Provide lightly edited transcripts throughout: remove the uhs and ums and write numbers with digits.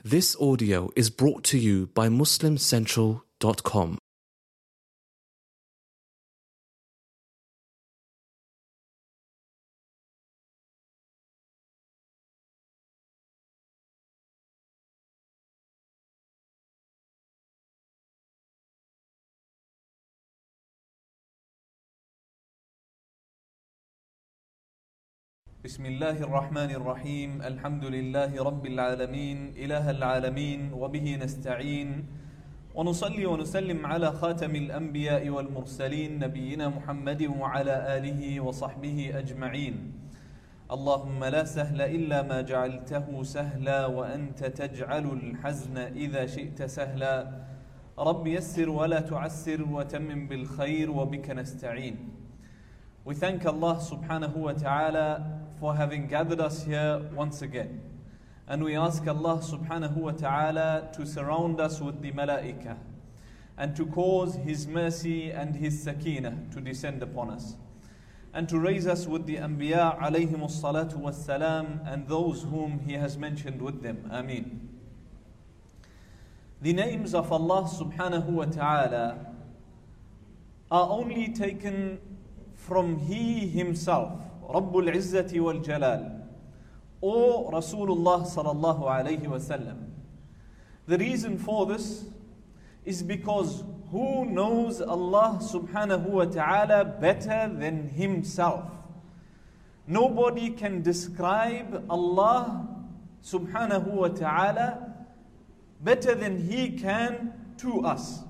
This audio is brought to you by MuslimCentral.com. بسم الله الرحمن الرحيم الحمد لله رب العالمين إله العالمين وبه نستعين ونصلي ونسلم على خاتم الأنبياء والمرسلين نبينا محمد وعلى آله وصحبه أجمعين. اللهم لا سهل إلا ما جعلته سهلا وأنت تجعل الحزن إذا شئت سهلا. رب يسر ولا تعسر وتمم بالخير وبك نستعين. We thank Allah subhanahu wa ta'ala for having gathered us here once again. And we ask Allah subhanahu wa ta'ala to surround us with the malaika and to cause His mercy and His sakinah to descend upon us. And to raise us with the anbiya alayhimus salatu was salam and those whom He has mentioned with them. Ameen. The names of Allah subhanahu wa ta'ala are only taken from He Himself, Rabbul Izzati wal Jalal, or Rasulullah sallallahu alayhi wa sallam. The reason for this is because who knows Allah subhanahu wa ta'ala better than Himself? Nobody can describe Allah subhanahu wa ta'ala better than He can to us.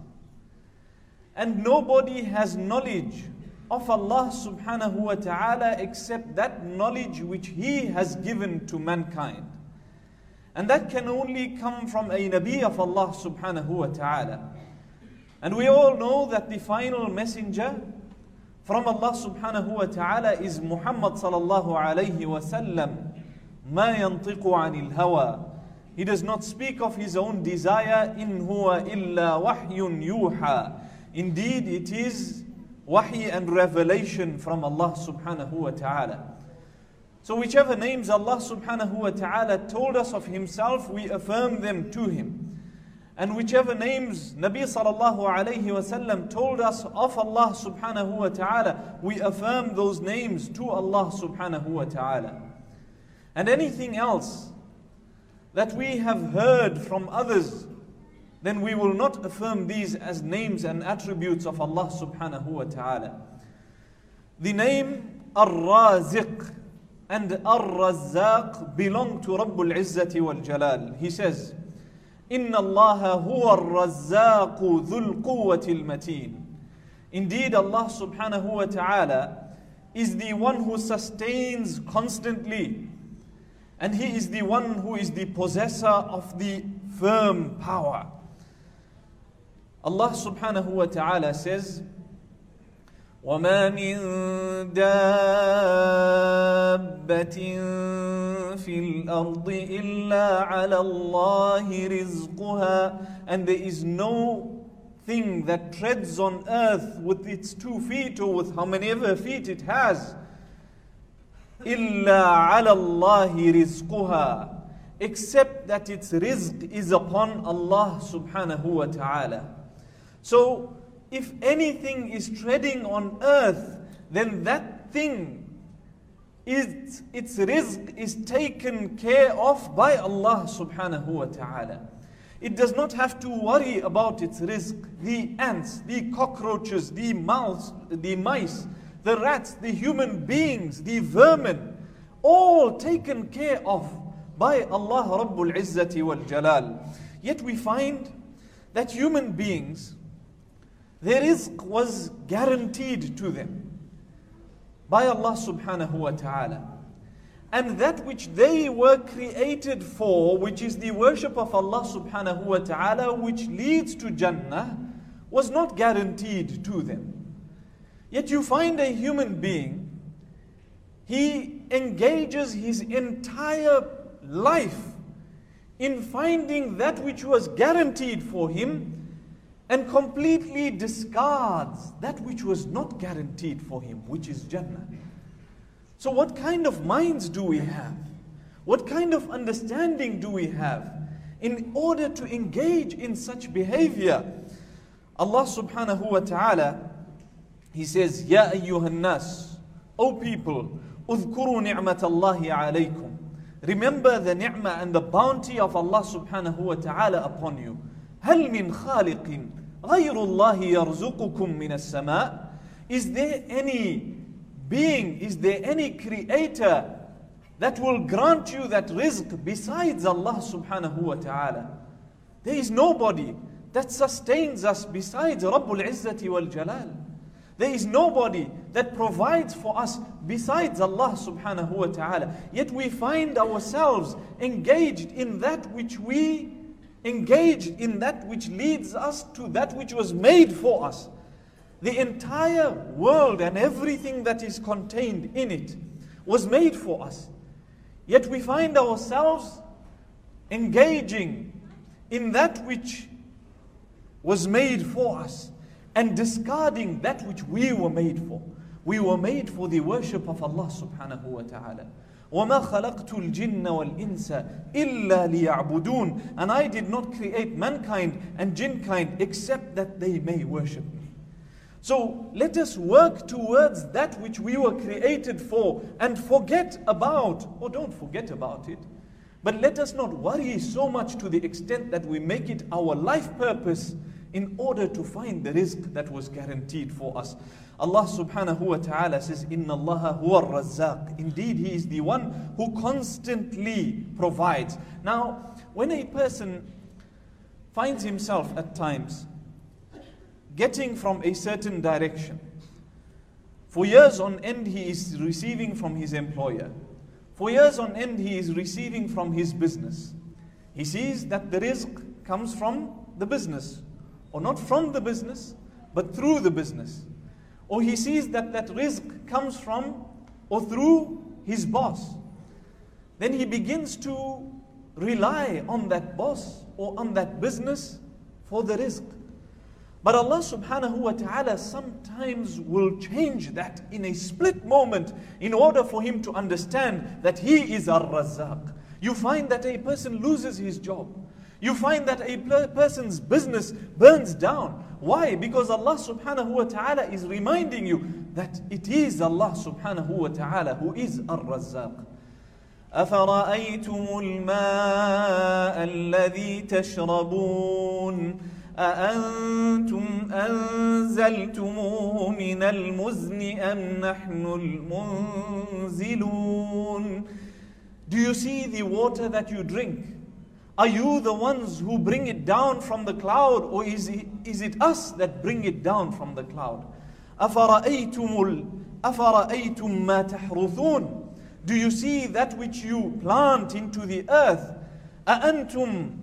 And nobody has knowledge of Allah subhanahu wa ta'ala except that knowledge which He has given to mankind. And that can only come from a Nabi of Allah subhanahu wa ta'ala. And we all know that the final messenger from Allah subhanahu wa ta'ala is Muhammad sallallahu alayhi wa sallam. مَا يَنْطِقُ عَنِ الْهَوَى. He does not speak of his own desire. إِنْ هُوَ إِلَّا وَحْيٌ يُوحَى. Indeed, it is wahi and revelation from Allah subhanahu wa ta'ala. So whichever names Allah subhanahu wa ta'ala told us of Himself, we affirm them to Him. And whichever names Nabi sallallahu alayhi wa sallam told us of Allah subhanahu wa ta'ala, we affirm those names to Allah subhanahu wa ta'ala. And anything else that we have heard from others, then we will not affirm these as names and attributes of Allah subhanahu wa ta'ala. The name Ar-Raziq and Ar-Razzaq belong to Rabbul Izzati wal Jalal. He says, Inna Allah huwa Ar-Razzaqu dhul quwwatil mateen. Indeed, Allah subhanahu wa ta'ala is the one who sustains constantly. And He is the one who is the possessor of the firm power. Allah subhanahu wa ta'ala says, وَمَا مِن دَابَّةٍ فِي الْأَرْضِ إِلَّا عَلَى اللَّهِ رِزْقُهَا. And there is no thing that treads on earth with its 2 feet or with how many ever feet it has, إِلَّا عَلَى اللَّهِ رِزْقُهَا, except that its rizq is upon Allah subhanahu wa ta'ala. So, if anything is treading on earth, then that thing, its rizq is taken care of by Allah subhanahu wa ta'ala. It does not have to worry about its rizq. The ants, the cockroaches, the mice, the rats, the human beings, the vermin, all taken care of by Allah Rabbul Izzati wal Jalal. Yet we find that human beings, their rizq was guaranteed to them by Allah subhanahu wa ta'ala. And that which they were created for, which is the worship of Allah subhanahu wa ta'ala, which leads to Jannah, was not guaranteed to them. Yet you find a human being, he engages his entire life in finding that which was guaranteed for him and completely discards that which was not guaranteed for him, which is Jannah. So what kind of minds do we have? What kind of understanding do we have in order to engage in such behavior. Allah subhanahu wa ta'ala, He says, Ya ayyuhan nas, O people, udhkuru ni'matallahi alaykum. Remember the ni'mah and the bounty of Allah subhanahu wa ta'ala upon you. هل من خالق غير الله يرزقكم من السماء. Is there any being, is there any creator that will grant you that rizq besides Allah subhanahu wa ta'ala? There is nobody that sustains us besides Rabbul Izzati wal Jalal. There is nobody that provides for us besides Allah subhanahu wa ta'ala. Yet we find ourselves engaged in that which leads us to that which was made for us. The entire world and everything that is contained in it was made for us. Yet we find ourselves engaging in that which was made for us and discarding that which we were made for. We were made for the worship of Allah subhanahu wa ta'ala. وَمَا خَلَقْتُ الْجِنَّ وَالْإِنسَ إِلَّا لِيَعْبُدُونَ. And I did not create mankind and jinnkind except that they may worship me. So let us work towards that which we were created for and forget about, or don't forget about it, but let us not worry so much to the extent that we make it our life purpose in order to find the rizq that was guaranteed for us. Allah subhanahu wa ta'ala says, Inna Allaha huwa ar-razzaq. Indeed, He is the one who constantly provides. Now, when a person finds himself at times getting from a certain direction, for years on end he is receiving from his employer, for years on end he is receiving from his business. He sees that the rizq comes from the business, or not from the business, but through the business. Or he sees that that rizq comes from or through his boss. Then he begins to rely on that boss or on that business for the rizq. But Allah subhanahu wa ta'ala sometimes will change that in a split moment in order for him to understand that He is Ar-Razzaq. You find that a person loses his job. You find that a person's business burns down. Why? Because Allah subhanahu wa ta'ala is reminding you that it is Allah subhanahu wa ta'ala who is Ar-Razzaq. أَفَرَأَيْتُمُ الْمَاءَ الَّذِي تَشْرَبُونَ أَأَنْتُمْ أَنزَلْتُمُوهُ مِنَ الْمُزْنِ أَمْ نَحْنُ الْمُنزِلُونَ. Do you see the water that you drink? Are you the ones who bring it down from the cloud, or is it us that bring it down from the cloud? أَفَرَأَيْتُمْ مَا تَحْرُثُونَ. Do you see that which you plant into the earth? أَأَنْتُمْ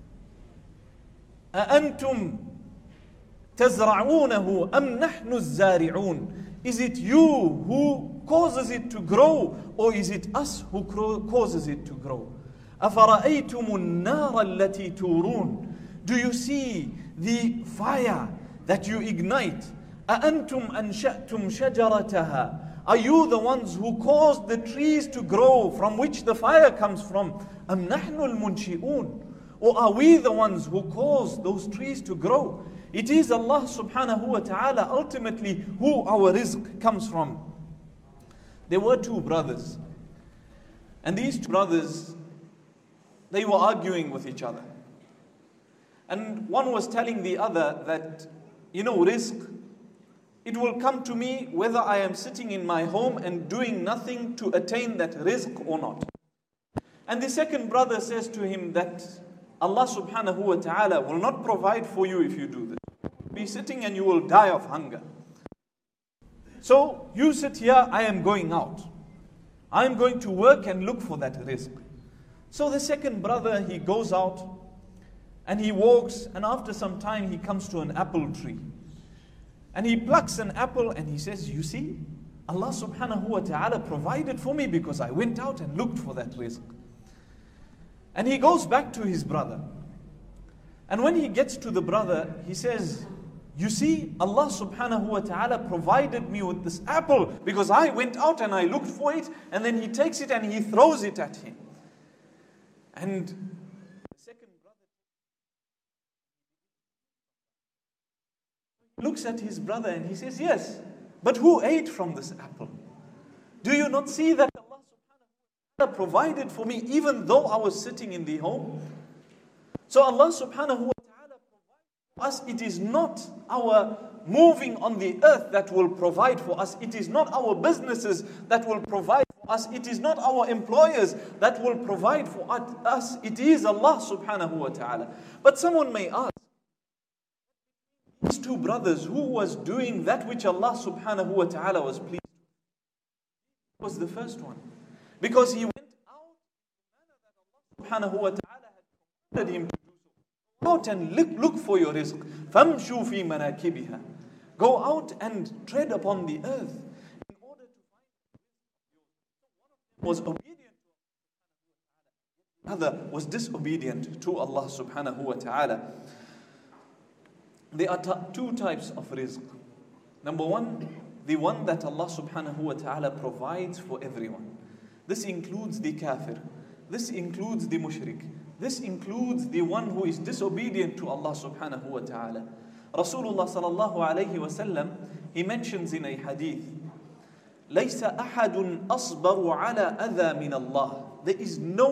تَزْرَعُونَهُ أَمْ نَحْنُ الزَّارِعُونَ. Is it you who causes it to grow, or is it us who causes it to grow? أَفَرَأَيْتُمُ النَّارَ الَّتِي تُورُونَ. Do you see the fire that you ignite? أَأَنْتُمْ أَنْشَأْتُمْ شَجَرَتَهَا. Are you the ones who caused the trees to grow from which the fire comes from? أَمْ نَحْنُ الْمُنْشِئُونَ. Or are we the ones who cause those trees to grow? It is Allah subhanahu wa ta'ala ultimately who our rizq comes from. There were two brothers. And these two brothers, they were arguing with each other. And one was telling the other that, rizq, it will come to me whether I am sitting in my home and doing nothing to attain that rizq or not. And the second brother says to him that Allah subhanahu wa ta'ala will not provide for you if you do this. Be sitting and you will die of hunger. So you sit here, I am going out. I am going to work and look for that rizq. So the second brother, he goes out and he walks, and after some time he comes to an apple tree. And he plucks an apple and he says, you see, Allah subhanahu wa ta'ala provided for me because I went out and looked for that rizq. And he goes back to his brother. And when he gets to the brother, he says, you see, Allah subhanahu wa ta'ala provided me with this apple because I went out and I looked for it, and then he takes it and he throws it at him. And the second brother looks at his brother and he says, yes, but who ate from this apple? Do you not see that Allah subhanahu wa ta'ala provided for me even though I was sitting in the home? So Allah subhanahu wa ta'ala provides for us. It is not our moving on the earth that will provide for us. It is not our businesses that will provide for us. It is not our employers that will provide for us. It is Allah subhanahu wa ta'ala. But someone may ask, these two brothers, who was doing that which Allah subhanahu wa ta'ala was pleased with? Was the first one. Because he went out in the manner that Allah subhanahu wa ta'ala had commanded him to do so. Go out and look for your rizq. فَامْشُوا فِي مَنَاكِبِهَا. Go out and tread upon the earth in order to find was obedient to Allah. Other was disobedient to Allah subhanahu wa ta'ala. There are two types of rizq. Number one, the one that Allah subhanahu wa ta'ala provides for everyone. This includes the kafir. This includes the mushrik. This includes the one who is disobedient to Allah subhanahu wa ta'ala. Rasulullah sallallahu alayhi wa sallam, he mentions in a hadith, لَيْسَ أَحَدٌ أَصْبَرُ عَلَى أَذَى مِنَ اللَّهِ. There is no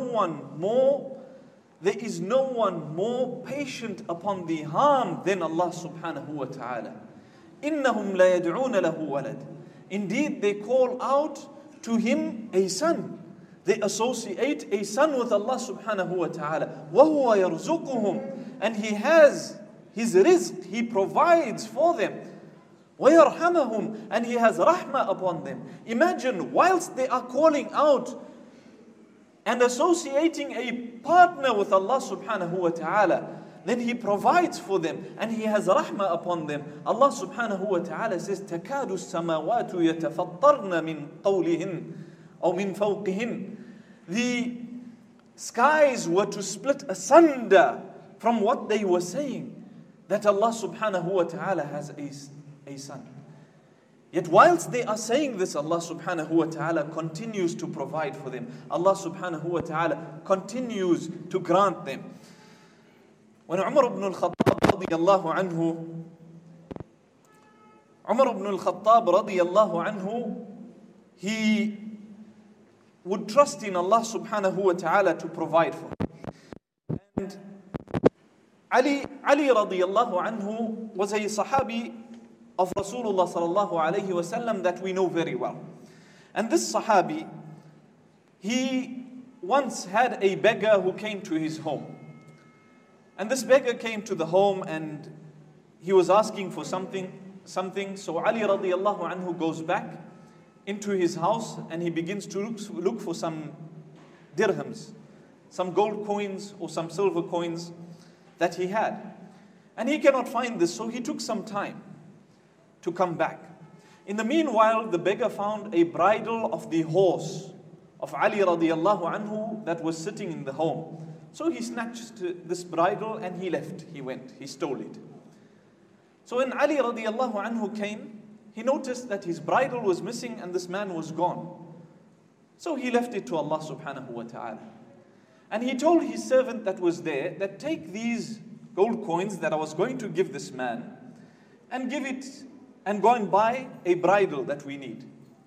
one more patient upon the harm than Allah subhanahu wa ta'ala. إِنَّهُمْ لَيَدْعُونَ لَهُ وَلَدٍ. Indeed, they call out to him a son. They associate a son with Allah subhanahu wa ta'ala. وَهُوَ يَرْزُقُهُمْ. And he has his rizq, he provides for them. وَيَرْحَمَهُمْ. And he has rahmah upon them. Imagine, whilst they are calling out and associating a partner with Allah subhanahu wa ta'ala, then he provides for them and he has rahmah upon them. Allah subhanahu wa ta'ala says, تَكَادُ السَّمَاوَاتُ يَتَفَطَّرْنَ مِنْ قَوْلِهِنْ أو مِنْ فَوْقِهِنْ. The skies were to split asunder from what they were saying, that Allah subhanahu wa ta'ala has a son. Yet whilst they are saying this, Allah subhanahu wa ta'ala continues to provide for them. Allah subhanahu wa ta'ala continues to grant them. When Umar ibn al-Khattab radiyallahu anhu, he would trust in Allah subhanahu wa ta'ala to provide for him. And Ali radiyallahu anhu was a sahabi of Rasulullah sallallahu alayhi wa sallam that we know very well. And this sahabi, he once had a beggar who came to his home. And this beggar came to the home and he was asking for something. So Ali radiyallahu anhu goes back into his house and he begins to look for some dirhams, some gold coins or some silver coins that he had. And he cannot find this, so he took some time to come back. In the meanwhile, the beggar found a bridle of the horse of Ali radiyallahu anhu that was sitting in the home. So he snatched this bridle and he left. He stole it. So when Ali radiyallahu anhu came, he noticed that his bridle was missing and this man was gone. So he left it to Allah subhanahu wa ta'ala. And he told his servant that was there that take these gold coins that I was going to give this man and give it and go and buy a bridle that we need.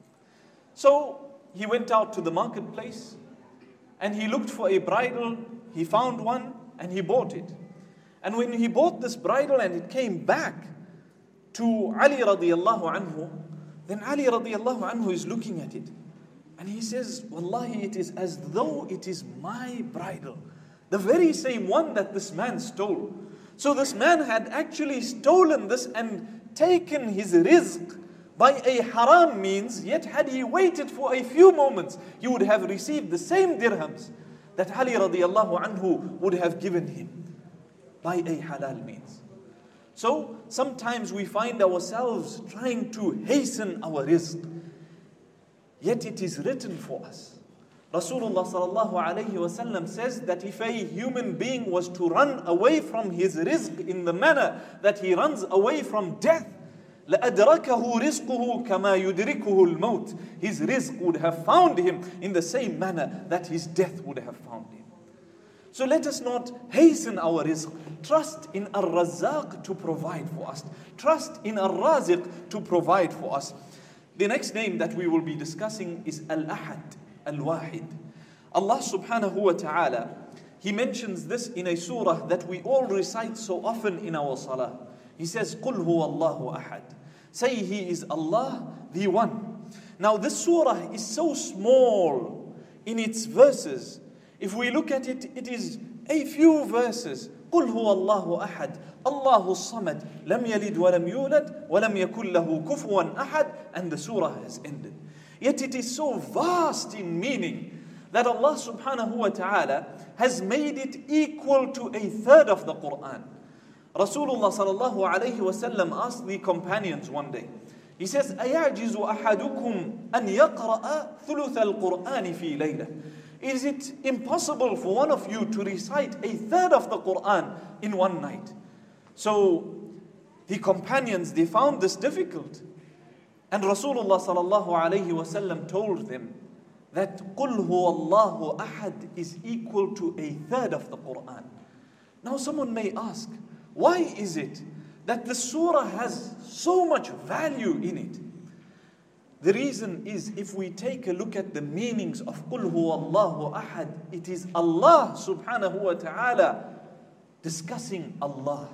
So he went out to the marketplace and he looked for a bridle. He found one and he bought it. And when he bought this bridle and it came back to Ali radiyallahu anhu, then Ali radiyallahu anhu is looking at it. And he says, Wallahi, it is as though it is my bridle. The very same one that this man stole. So this man had actually stolen this and taken his rizq by a haram means, yet had he waited for a few moments, he would have received the same dirhams that Ali radiyallahu anhu would have given him by a halal means. So sometimes we find ourselves trying to hasten our rizq, yet it is written for us. Rasulullah sallallahu alayhi wa sallam says that if a human being was to run away from his rizq in the manner that he runs away from death, لَأَدْرَكَهُ رِزْقُهُ كَمَا يُدْرِكُهُ الْمَوْتِ. His rizq would have found him in the same manner that his death would have found him. So let us not hasten our rizq. Trust in Ar-Razzaq to provide for us. Trust in Ar-Raziq to provide for us. The next name that we will be discussing is Al-Ahad, Al-Wahid. Allah subhanahu wa ta'ala, He mentions this in a surah that we all recite so often in our salah. He says, قُلْ هُوَ اللَّهُ أَحَدٌ. Say He is Allah, the One. Now this surah is so small in its verses. If we look at it, it is a few verses. قُلْ هُوَ اللَّهُ أَحَدٌ اللَّهُ الصَّمَدُ لَمْ يَلِدْ وَلَمْ يُولَدْ وَلَمْ يَكُنْ لَهُ كُفُوًا أَحَدٌ. And the surah has ended. Yet it is so vast in meaning that Allah subhanahu wa ta'ala has made it equal to a third of the Quran. Rasulullah sallallahu alayhi wa sallam asked the companions one day. He says, أَيَعْجِزُ أَحَدُكُمْ أَنْ يَقْرَأَ ثُلُثَ الْقُرْآنِ فِي لَيْلَةٍ. Is it impossible for one of you to recite a third of the Quran in one night? So the companions, they found this difficult. And Rasulullah sallallahu alayhi wa sallam told them that قُلْ هُوَ اللَّهُ أَحَدٌ is equal to a third of the Quran. Now someone may ask, why is it that the surah has so much value in it? The reason is, if we take a look at the meanings of قُلْ هُوَ اللَّهُ أَحَدٌ, it is Allah subhanahu wa ta'ala discussing Allah.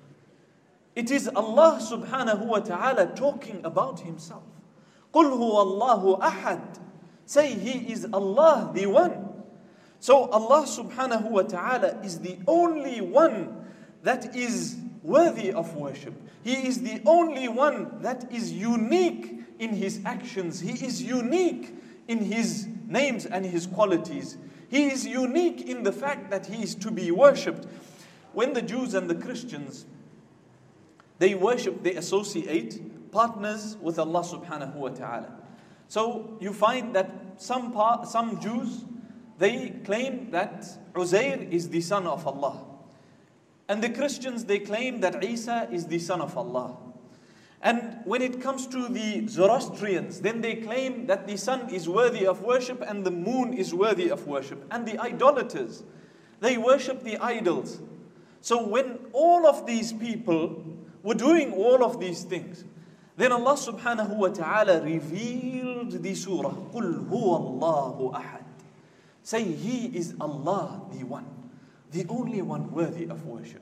It is Allah subhanahu wa ta'ala talking about Himself. قُلْ هُوَ اللَّهُ أَحَدٌ. Say He is Allah, the One. So Allah subhanahu wa ta'ala is the only one that is worthy of worship. He is the only one that is unique in His actions. He is unique in His names and His qualities. He is unique in the fact that He is to be worshipped. When the Jews and the Christians, they worship, they associate partners with Allah subhanahu wa ta'ala. So you find that some Jews, they claim that Uzair is the son of Allah. And the Christians, they claim that Isa is the son of Allah. And when it comes to the Zoroastrians, then they claim that the sun is worthy of worship and the moon is worthy of worship. And the idolaters, they worship the idols. So when all of these people were doing all of these things, then Allah subhanahu wa ta'ala revealed the surah, قُلْ هُوَ اللَّهُ أَحَدٌ. Say He is Allah, the One, the only one worthy of worship.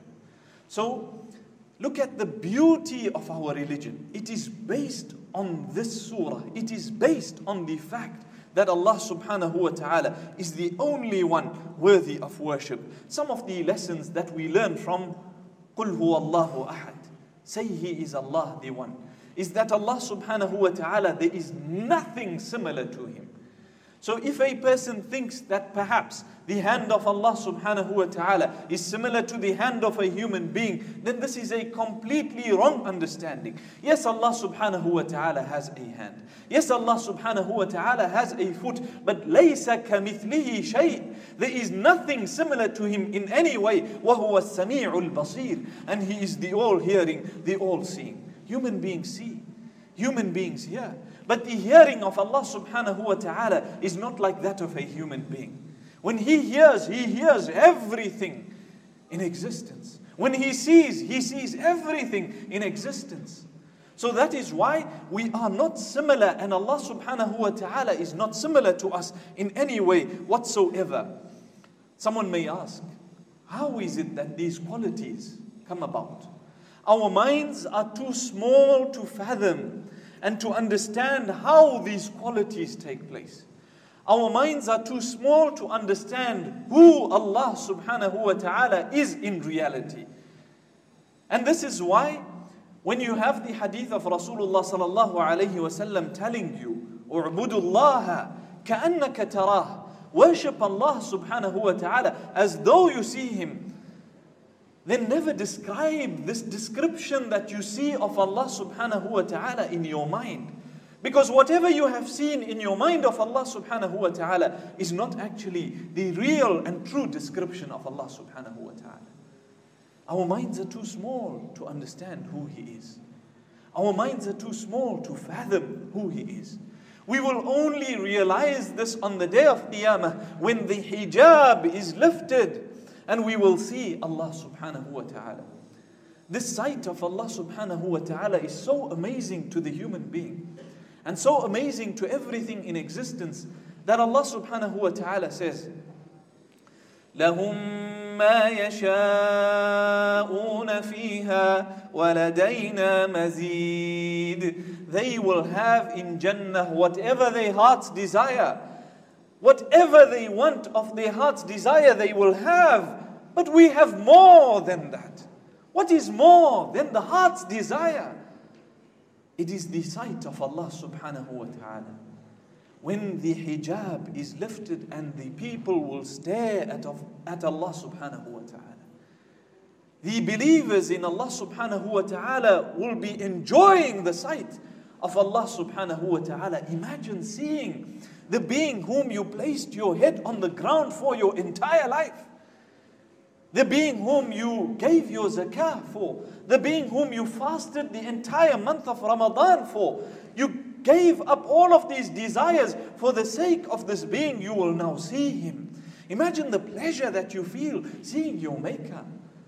So look at the beauty of our religion. It is based on this surah. It is based on the fact that Allah subhanahu wa ta'ala is the only one worthy of worship. Some of the lessons that we learn from قُلْ هُوَ اللَّهُ أَحَدٌ, say He is Allah, the One, is that Allah subhanahu wa ta'ala, there is nothing similar to Him. So if a person thinks that perhaps the hand of Allah subhanahu wa ta'ala is similar to the hand of a human being, then this is a completely wrong understanding. Yes, Allah subhanahu wa ta'ala has a hand. Yes, Allah subhanahu wa ta'ala has a foot, but لَيْسَ كَمِثْلِهِ شَيْءٍ. There is nothing similar to Him in any way. وَهُوَ السَّمِيعُ الْبَصِيرُ. And He is the all-hearing, the all-seeing. Human beings see, human beings hear. But the hearing of Allah subhanahu wa ta'ala is not like that of a human being. When He hears everything in existence. When He sees everything in existence. So that is why we are not similar, and Allah subhanahu wa ta'ala is not similar to us in any way whatsoever. Someone may ask, how is it that these qualities come about? Our minds are too small to fathom and to understand how these qualities take place. Our minds are too small to understand who Allah subhanahu wa ta'ala is in reality. And this is why when you have the hadith of Rasulullah sallallahu alayhi wa sallam telling you, اُعْبُدُ اللَّهَ كَأَنَّكَ تَرَاهُ, worship Allah subhanahu wa ta'ala as though you see Him, then never describe this description that you see of Allah subhanahu wa ta'ala in your mind. Because whatever you have seen in your mind of Allah subhanahu wa ta'ala is not actually the real and true description of Allah subhanahu wa ta'ala. Our minds are too small to understand who He is. Our minds are too small to fathom who He is. We will only realize this on the day of Qiyamah when the hijab is lifted and we will see Allah subhanahu wa ta'ala. This sight of Allah subhanahu wa ta'ala is so amazing to the human being and so amazing to everything in existence that Allah subhanahu wa ta'ala says, لَهُمْ مَا يَشَاءُونَ فِيهَا وَلَدَيْنَا مَزِيدٌ. They will have in Jannah whatever their hearts desire. Whatever they want of their heart's desire, they will have. But we have more than that. What is more than the heart's desire? It is the sight of Allah subhanahu wa ta'ala. When the hijab is lifted and the people will stare at Allah subhanahu wa ta'ala. The believers in Allah subhanahu wa ta'ala will be enjoying the sight of Allah subhanahu wa ta'ala. Imagine seeing the being whom you placed your head on the ground for your entire life. The being whom you gave your zakah for. The being whom you fasted the entire month of Ramadan for. You gave up all of these desires for the sake of this being. You will now see him. Imagine the pleasure that you feel seeing your maker.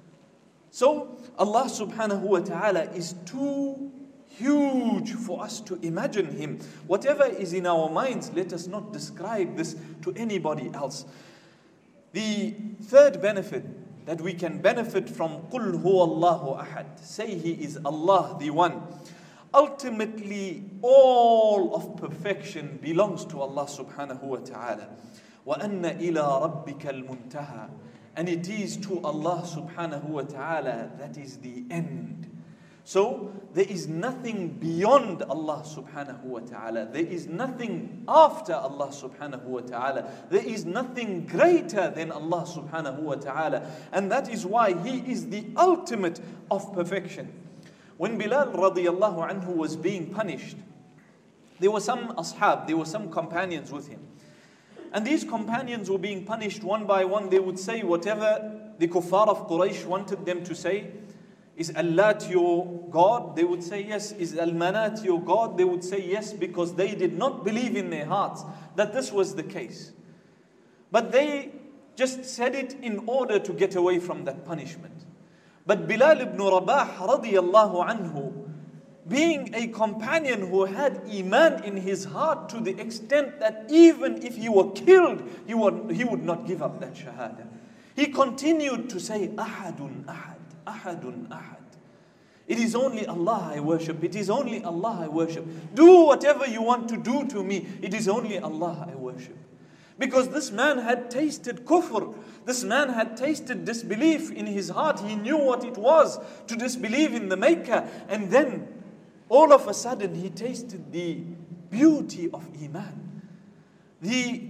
So Allah subhanahu wa ta'ala is too huge for us to imagine him. Whatever is in our minds, let us not describe this to anybody else. The third benefit that we can benefit from قُلْ هُوَ اللَّهُ أَحَدٌ, say he is Allah the one. Ultimately, all of perfection belongs to Allah subhanahu wa ta'ala. وَأَنَّ إِلَىٰ رَبِّكَ الْمُنْتَهَى, and it is to Allah subhanahu wa ta'ala that is the end. So, there is nothing beyond Allah subhanahu wa ta'ala. There is nothing after Allah subhanahu wa ta'ala. There is nothing greater than Allah subhanahu wa ta'ala. And that is why He is the ultimate of perfection. When Bilal radiallahu anhu was being punished, there were some ashab, there were some companions with him. And these companions were being punished one by one. They would say whatever the kuffar of Quraysh wanted them to say. Is Allat your God? They would say yes. Is Al-Manat your God? They would say yes, because they did not believe in their hearts that this was the case. But they just said it in order to get away from that punishment. But Bilal ibn Rabah radiyallahu anhu, being a companion who had iman in his heart to the extent that even if he were killed, he would not give up that shahada. He continued to say, Ahadun Ahad. Ahadun Ahad. It is only Allah I worship. It is only Allah I worship. Do whatever you want to do to me. It is only Allah I worship. Because this man had tasted kufr. This man had tasted disbelief in his heart. He knew what it was to disbelieve in the Maker. And then, all of a sudden, he tasted the beauty of Iman. The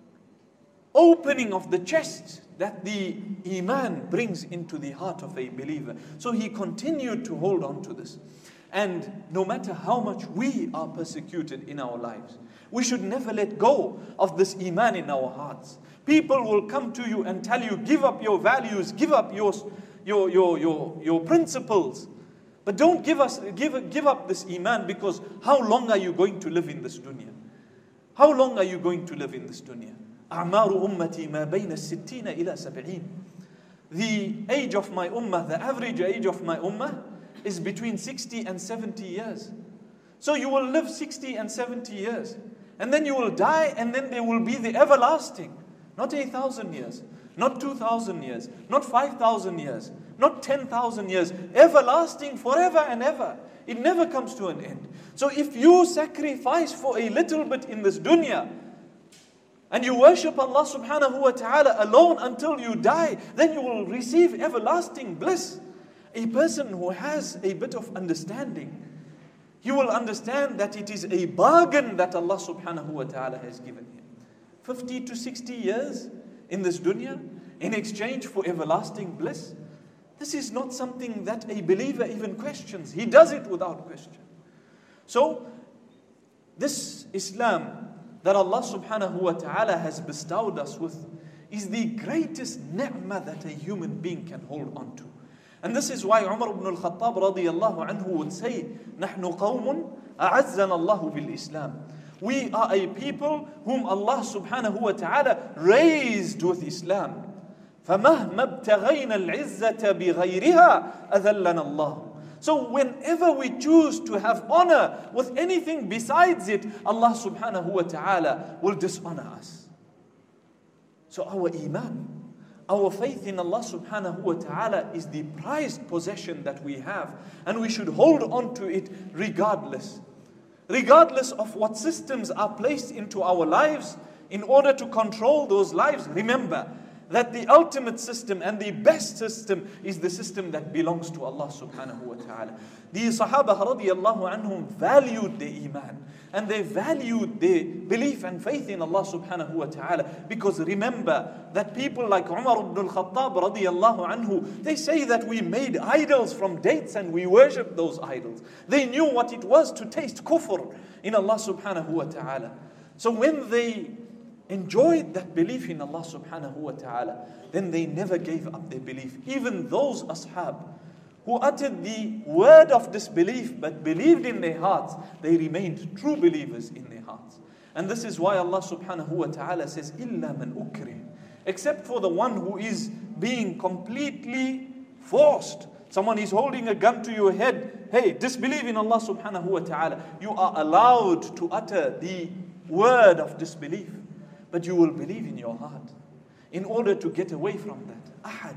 opening of the chest that the Iman brings into the heart of a believer. So he continued to hold on to this. And no matter how much we are persecuted in our lives, we should never let go of this Iman in our hearts. People will come to you and tell you, give up your values, give up your principles. But don't give up this Iman, because how long are you going to live in this dunya? How long are you going to live in this dunya? أعمار أمتي ما بين الستين إلى سبعين. The age of my ummah, the average age of my ummah is between 60 and 70 years. So you will live 60 and 70 years. And then you will die, and then there will be the everlasting. Not 1,000 years, not 2,000 years, not 5,000 years, not 10,000 years. Everlasting forever and ever. It never comes to an end. So if you sacrifice for a little bit in this dunya, and you worship Allah subhanahu wa ta'ala alone until you die, then you will receive everlasting bliss. A person who has a bit of understanding, he will understand that it is a bargain that Allah subhanahu wa ta'ala has given him. 50 to 60 years in this dunya in exchange for everlasting bliss. This is not something that a believer even questions. He does it without question. So, this Islam that Allah subhanahu wa ta'ala has bestowed us with is the greatest ni'mah that a human being can hold on to. And this is why Umar ibn al-Khattab radiyallahu anhu would say, نَحْنُ قَوْمٌ أَعَزَّنَا اللَّهُ بِالْإِسْلَامِ. We are a people whom Allah subhanahu wa ta'ala raised with Islam. فَمَهْمَا ابْتَغَيْنَا الْعِزَّةَ بِغَيْرِهَا أَذَلَّنَا اللَّهُ. So whenever we choose to have honor with anything besides it, Allah subhanahu wa ta'ala will dishonor us. So our iman, our faith in Allah subhanahu wa ta'ala is the prized possession that we have, and we should hold on to it regardless. Regardless of what systems are placed into our lives in order to control those lives, remember that the ultimate system and the best system is the system that belongs to Allah subhanahu wa ta'ala. The Sahaba radiyallahu anhum valued their iman, and they valued their belief and faith in Allah subhanahu wa ta'ala, because remember that people like Umar ibn al-Khattab radiyallahu anhu, they say that we made idols from dates and we worshipped those idols. They knew what it was to taste kufr in Allah subhanahu wa ta'ala. So when they enjoyed that belief in Allah subhanahu wa ta'ala, then they never gave up their belief. Even those ashab who uttered the word of disbelief but believed in their hearts, they remained true believers in their hearts. And this is why Allah subhanahu wa ta'ala says, إِلَّا مَنْ أُكْرِهِ, except for the one who is being completely forced. Someone is holding a gun to your head, hey, disbelieve in Allah subhanahu wa ta'ala. You are allowed to utter the word of disbelief, but you will believe in your heart in order to get away from that. Ahad,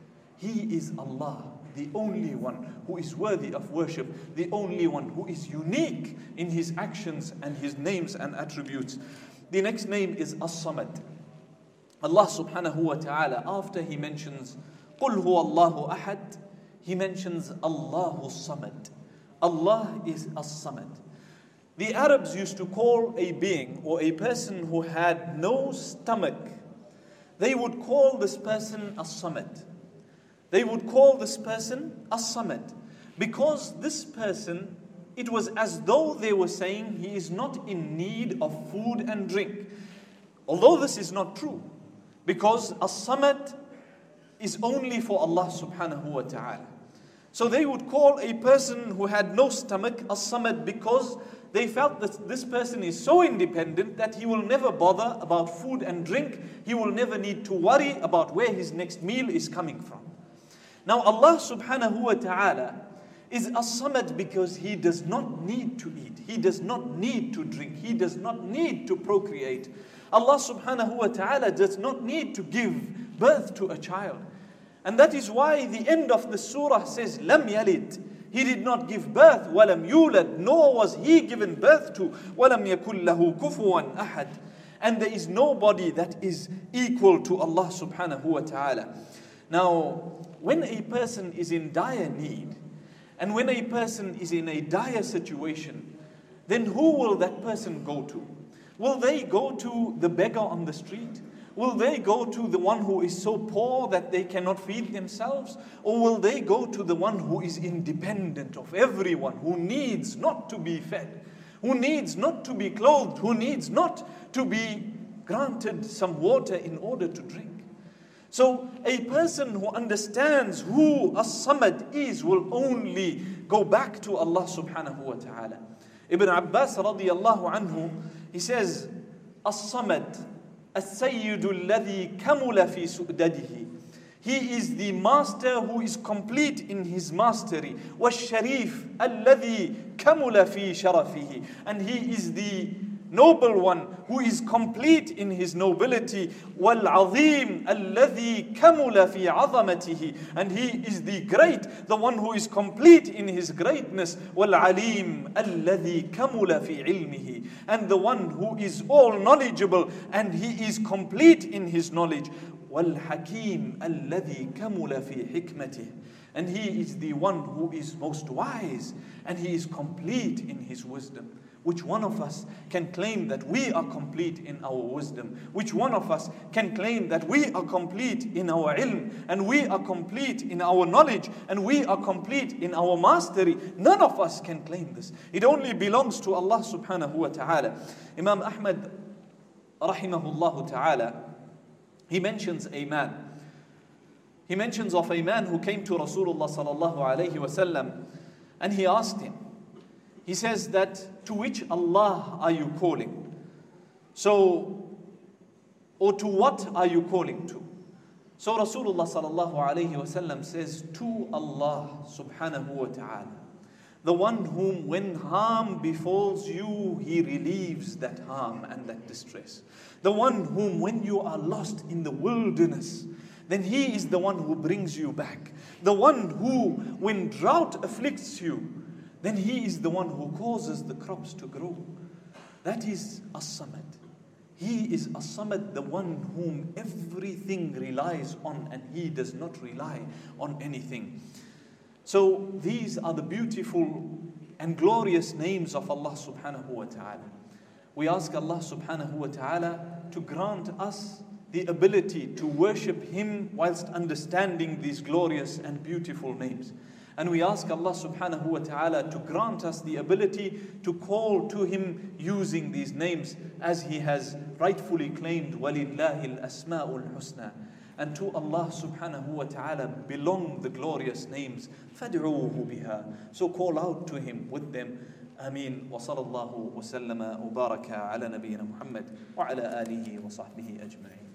He is Allah, the only one who is worthy of worship, the only one who is unique in His actions and His names and attributes. The next name is As-Samad. Allah subhanahu wa ta'ala, after He mentions قُلْ هُوَ اللَّهُ أَحَدٌ, He mentions Allahu Samad. Allah is As-Samad. The Arabs used to call a being or a person who had no stomach, they would call this person As-Samad. They would call this person As-Samad, because this person, it was as though they were saying he is not in need of food and drink. Although this is not true, because As-Samad is only for Allah subhanahu wa ta'ala. So they would call a person who had no stomach As-Samad, because they felt that this person is so independent that he will never bother about food and drink. He will never need to worry about where his next meal is coming from. Now Allah subhanahu wa ta'ala is As-Samad because He does not need to eat. He does not need to drink. He does not need to procreate. Allah subhanahu wa ta'ala does not need to give birth to a child. And that is why the end of the surah says, Lam yalid. He did not give birth. Walam yulad. Nor was he given birth to. Walam yakul lahu kufuwan ahad. And there is nobody that is equal to Allah subhanahu wa ta'ala. Now, when a person is in dire need, and when a person is in a dire situation, then who will that person go to? Will they go to the beggar on the street? Will they go to the one who is so poor that they cannot feed themselves? Or will they go to the one who is independent of everyone, who needs not to be fed, who needs not to be clothed, who needs not to be granted some water in order to drink? So a person who understands who As-Samad is will only go back to Allah subhanahu wa ta'ala. Ibn Abbas radiyallahu anhu, he says, As-Samad, As-Sayyidu alladhi kamula fi su'dadihi. He is the master who is complete in his mastery. وَالشَّرِيفُ الَّذِي كَمُلَ فِي شَرَفِهِ. And he is the noble one who is complete in his nobility. وَالْعَظِيمُ الَّذِي كَمُلَ فِي عَظَمَتِهِ. And he is the great, the one who is complete in his greatness. وَالْعَلِيمُ الَّذِي كَمُلَ فِي عِلْمِهِ. And the one who is all knowledgeable and he is complete in his knowledge. وَالْحَكِيمُ الَّذِي كَمُلَ فِي حِكْمَتِهِ. And he is the one who is most wise and he is complete in his wisdom. Which one of us can claim that we are complete in our wisdom? Which one of us can claim that we are complete in our ilm, and we are complete in our knowledge, and we are complete in our mastery? None of us can claim this. It only belongs to Allah subhanahu wa ta'ala. Imam Ahmad rahimahullah ta'ala, he mentions a man. He mentions of a man who came to Rasulullah sallallahu alayhi wa sallam, and he asked him, he says that, to which Allah are you calling? So, or to what are you calling to? So Rasulullah sallallahu alayhi wasallam says, to Allah subhanahu wa ta'ala, the one whom when harm befalls you, he relieves that harm and that distress. The one whom when you are lost in the wilderness, then he is the one who brings you back. The one who when drought afflicts you, then he is the one who causes the crops to grow. That is As-Samad. He is As-Samad, the one whom everything relies on, and he does not rely on anything. So these are the beautiful and glorious names of Allah subhanahu wa ta'ala. We ask Allah subhanahu wa ta'ala to grant us the ability to worship Him whilst understanding these glorious and beautiful names. And we ask Allah subhanahu wa ta'ala to grant us the ability to call to Him using these names as He has rightfully claimed, وَلِلَّهِ الْأَسْمَاءُ الْحُسْنَى. And to Allah subhanahu wa ta'ala belong the glorious names. فَادْعُوهُ بِهَا. So call out to Him with them. آمين. وصلى الله وسلم وبارك على نبينا محمد وعلى آله وصحبه أجمعين.